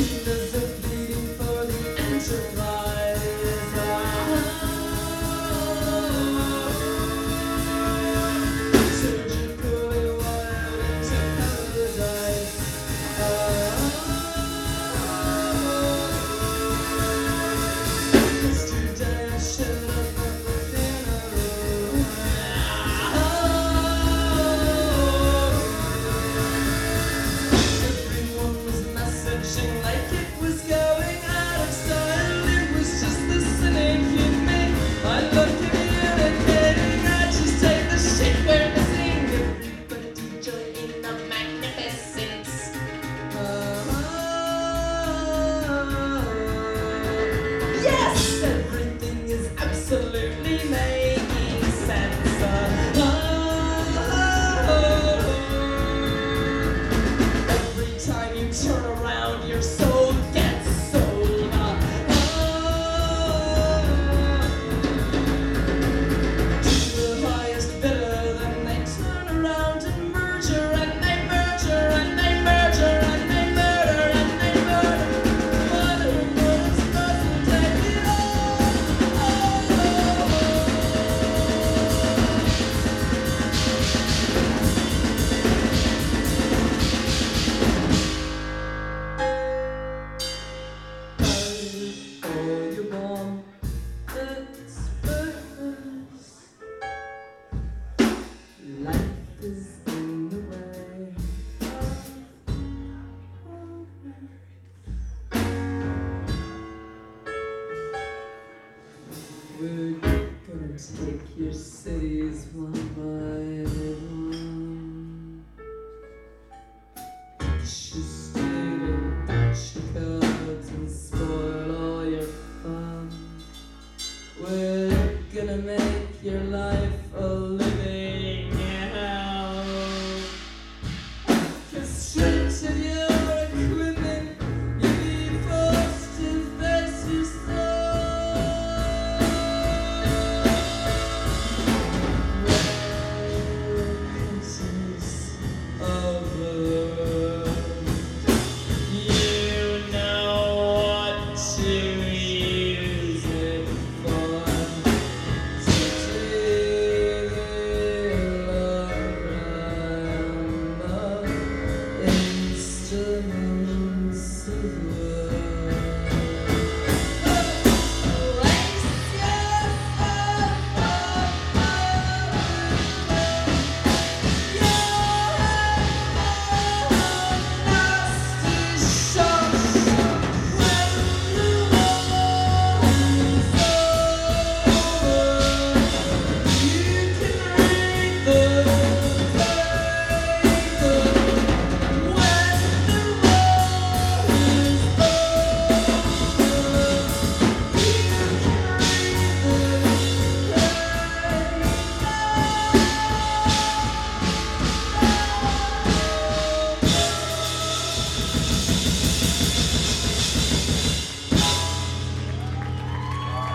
Sinners are pleading for the enterprise. Surgically wired into paradise. Yesterday I should have left within a room. Everyone was messaging like it was going out of style. It was just the cynic in me. I love communicating. I just take the shit we're missing. Everybody join in the magnificence. Yes, everything is absolutely making sense. Every time you turn around, your soul gets sold. To the highest bidder, then they turn around and merger, and they merger, and they merger, and they murder, and they murder. Murder's doesn't take it all. Before you're born, it's birth. Life is in the way of progress. We're gonna take your cities one by one. Just steal and batch your cards and spoil all your fun. We're gonna make your life a living